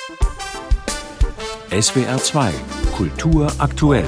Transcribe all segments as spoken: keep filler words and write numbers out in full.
S W R zwei Kultur aktuell.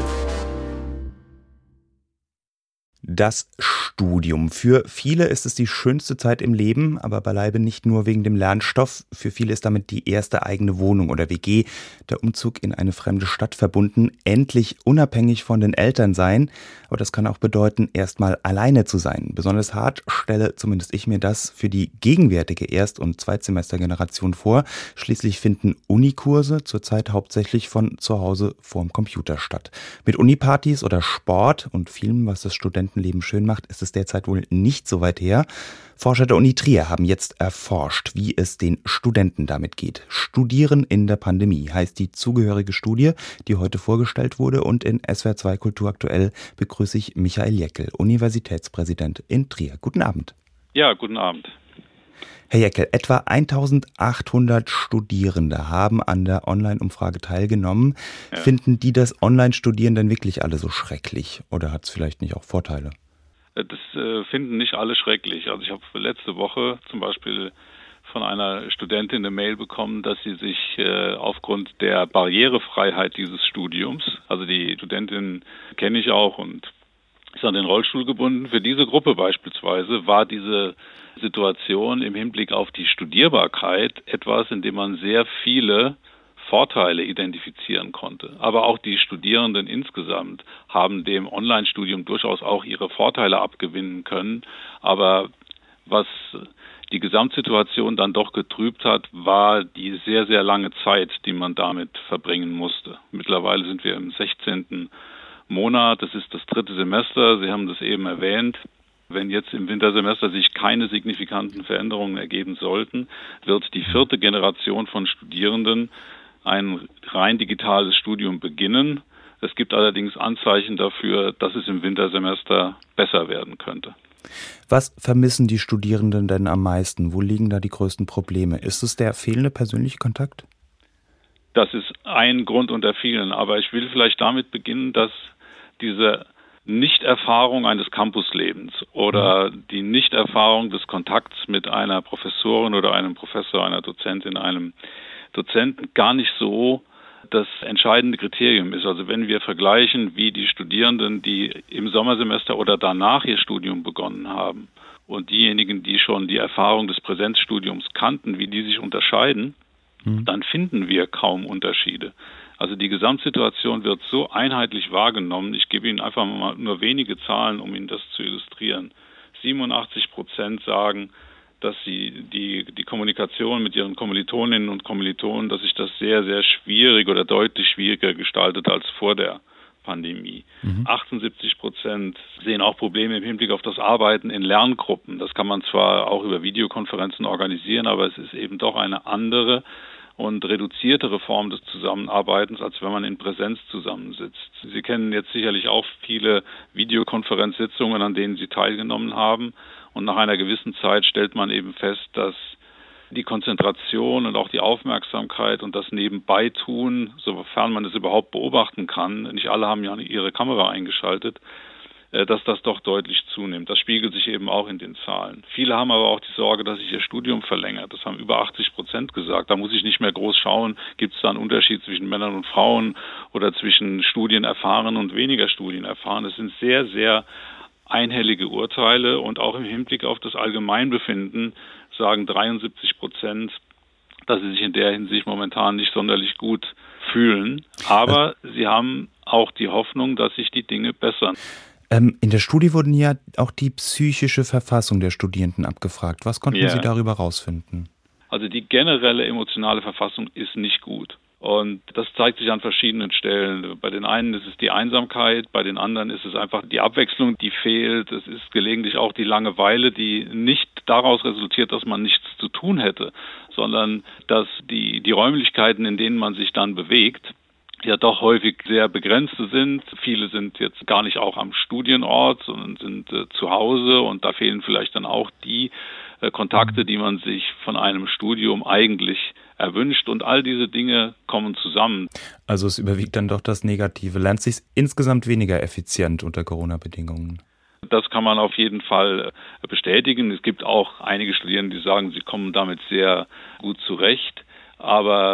Das Studium. Für viele ist es die schönste Zeit im Leben, aber beileibe nicht nur wegen dem Lernstoff. Für viele ist damit die erste eigene Wohnung oder W G, der Umzug in eine fremde Stadt verbunden, endlich unabhängig von den Eltern sein. Aber das kann auch bedeuten, erstmal alleine zu sein. Besonders hart stelle zumindest ich mir das für die gegenwärtige Erst- und Zweitsemestergeneration vor. Schließlich finden Unikurse zurzeit hauptsächlich von zu Hause vorm Computer statt. Mit Unipartys oder Sport und vielem, was das Studentenleben schön macht, ist es derzeit wohl nicht so weit her. Forscher der Uni Trier haben jetzt erforscht, wie es den Studenten damit geht. Studieren in der Pandemie heißt die zugehörige Studie, die heute vorgestellt wurde, und in S W R zwei Kultur aktuell begrüße ich Michael Jeckel, Universitätspräsident in Trier. Guten Abend. Ja, guten Abend. Herr Jeckel, etwa eintausendachthundert Studierende haben an der Online-Umfrage teilgenommen. Ja. Finden die das Online-Studieren denn wirklich alle so schrecklich? Oder hat es vielleicht nicht auch Vorteile? Das äh, finden nicht alle schrecklich. Also ich habe letzte Woche zum Beispiel von einer Studentin eine Mail bekommen, dass sie sich äh, aufgrund der Barrierefreiheit dieses Studiums, also die Studentin kenne ich auch und ist an den Rollstuhl gebunden, für diese Gruppe beispielsweise war diese Situation im Hinblick auf die Studierbarkeit etwas, in dem man sehr viele Vorteile identifizieren konnte. Aber auch die Studierenden insgesamt haben dem Online-Studium durchaus auch ihre Vorteile abgewinnen können. Aber was die Gesamtsituation dann doch getrübt hat, war die sehr, sehr lange Zeit, die man damit verbringen musste. Mittlerweile sind wir im sechzehnten Monat, das ist das dritte Semester, Sie haben das eben erwähnt. Wenn jetzt im Wintersemester sich keine signifikanten Veränderungen ergeben sollten, wird die vierte Generation von Studierenden ein rein digitales Studium beginnen. Es gibt allerdings Anzeichen dafür, dass es im Wintersemester besser werden könnte. Was vermissen die Studierenden denn am meisten? Wo liegen da die größten Probleme? Ist es der fehlende persönliche Kontakt? Das ist ein Grund unter vielen, aber ich will vielleicht damit beginnen, dass diese Nichterfahrung eines Campuslebens oder die Nichterfahrung des Kontakts mit einer Professorin oder einem Professor, einer Dozentin, einem Dozenten gar nicht so das entscheidende Kriterium ist. Also wenn wir vergleichen, wie die Studierenden, die im Sommersemester oder danach ihr Studium begonnen haben und diejenigen, die schon die Erfahrung des Präsenzstudiums kannten, wie die sich unterscheiden, mhm. dann finden wir kaum Unterschiede. Also die Gesamtsituation wird so einheitlich wahrgenommen. Ich gebe Ihnen einfach mal nur wenige Zahlen, um Ihnen das zu illustrieren. siebenundachtzig Prozent sagen, dass sie die, die Kommunikation mit ihren Kommilitoninnen und Kommilitonen, dass sich das sehr, sehr schwierig oder deutlich schwieriger gestaltet als vor der Pandemie. Mhm. achtundsiebzig Prozent sehen auch Probleme im Hinblick auf das Arbeiten in Lerngruppen. Das kann man zwar auch über Videokonferenzen organisieren, aber es ist eben doch eine andere und reduziertere Form des Zusammenarbeitens, als wenn man in Präsenz zusammensitzt. Sie kennen jetzt sicherlich auch viele Videokonferenzsitzungen, an denen Sie teilgenommen haben. Und nach einer gewissen Zeit stellt man eben fest, dass die Konzentration und auch die Aufmerksamkeit und das Nebenbeitun, sofern man es überhaupt beobachten kann, nicht alle haben ja ihre Kamera eingeschaltet, dass das doch deutlich zunimmt. Das spiegelt sich eben auch in den Zahlen. Viele haben aber auch die Sorge, dass sich ihr Studium verlängert. Das haben über achtzig Prozent gesagt. Da muss ich nicht mehr groß schauen, gibt es da einen Unterschied zwischen Männern und Frauen oder zwischen Studienerfahrenen und weniger Studienerfahrenen. Es sind sehr, sehr einhellige Urteile und auch im Hinblick auf das Allgemeinbefinden sagen dreiundsiebzig Prozent, dass sie sich in der Hinsicht momentan nicht sonderlich gut fühlen. Aber sie haben auch die Hoffnung, dass sich die Dinge bessern. Ähm, in der Studie wurden ja auch die psychische Verfassung der Studierenden abgefragt. Was konnten ja. Sie darüber herausfinden? Also die generelle emotionale Verfassung ist nicht gut. Und das zeigt sich an verschiedenen Stellen. Bei den einen ist es die Einsamkeit, bei den anderen ist es einfach die Abwechslung, die fehlt. Es ist gelegentlich auch die Langeweile, die nicht daraus resultiert, dass man nichts zu tun hätte, sondern dass die, die Räumlichkeiten, in denen man sich dann bewegt, ja doch häufig sehr begrenzte sind. Viele sind jetzt gar nicht auch am Studienort, sondern sind äh, zu Hause und da fehlen vielleicht dann auch die äh, Kontakte, die man sich von einem Studium eigentlich erwünscht, und all diese Dinge kommen zusammen. Also es überwiegt dann doch das Negative. Lernt sich insgesamt weniger effizient unter Corona-Bedingungen? Das kann man auf jeden Fall bestätigen. Es gibt auch einige Studierende, die sagen, sie kommen damit sehr gut zurecht. Aber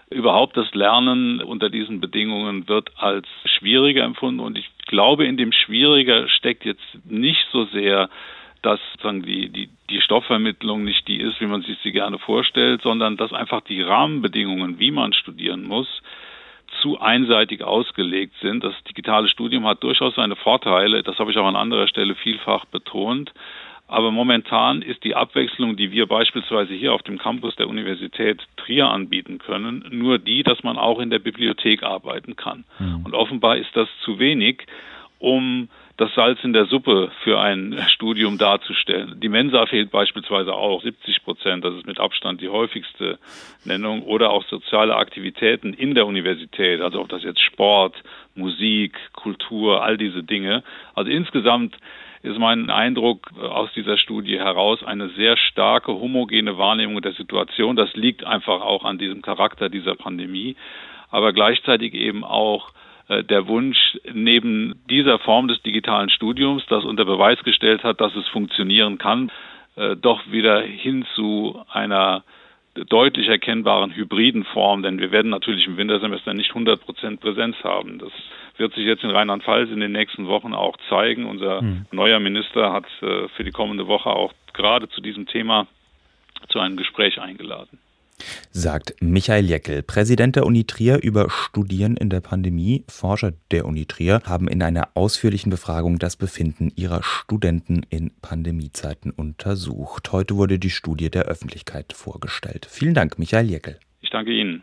Überhaupt das Lernen unter diesen Bedingungen wird als schwieriger empfunden und ich glaube, in dem Schwieriger steckt jetzt nicht so sehr, dass sozusagen die, die, die Stoffvermittlung nicht die ist, wie man sich sie gerne vorstellt, sondern dass einfach die Rahmenbedingungen, wie man studieren muss, zu einseitig ausgelegt sind. Das digitale Studium hat durchaus seine Vorteile, das habe ich auch an anderer Stelle vielfach betont. Aber momentan ist die Abwechslung, die wir beispielsweise hier auf dem Campus der Universität Trier anbieten können, nur die, dass man auch in der Bibliothek arbeiten kann. Mhm. Und offenbar ist das zu wenig, um das Salz in der Suppe für ein Studium darzustellen. Die Mensa fehlt beispielsweise auch, siebzig Prozent, das ist mit Abstand die häufigste Nennung, oder auch soziale Aktivitäten in der Universität, also ob das jetzt Sport, Musik, Kultur, all diese Dinge. Also insgesamt ist mein Eindruck aus dieser Studie heraus eine sehr starke homogene Wahrnehmung der Situation. Das liegt einfach auch an diesem Charakter dieser Pandemie, aber gleichzeitig eben auch der Wunsch, neben dieser Form des digitalen Studiums, das unter Beweis gestellt hat, dass es funktionieren kann, doch wieder hin zu einer deutlich erkennbaren hybriden Form, denn wir werden natürlich im Wintersemester nicht hundert Prozent Präsenz haben. Das wird sich jetzt in Rheinland-Pfalz in den nächsten Wochen auch zeigen. Unser hm. neuer Minister hat für die kommende Woche auch gerade zu diesem Thema zu einem Gespräch eingeladen. Sagt Michael Jäckel, Präsident der Uni Trier, über Studieren in der Pandemie. Forscher der Uni Trier haben in einer ausführlichen Befragung das Befinden ihrer Studenten in Pandemiezeiten untersucht. Heute wurde die Studie der Öffentlichkeit vorgestellt. Vielen Dank, Michael Jäckel. Ich danke Ihnen.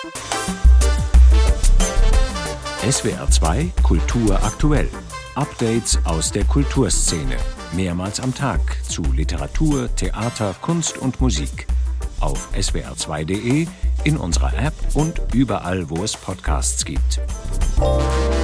S W R zwei Kultur aktuell. Updates aus der Kulturszene. Mehrmals am Tag zu Literatur, Theater, Kunst und Musik. Auf S W R zwei Punkt de, in unserer App und überall, wo es Podcasts gibt.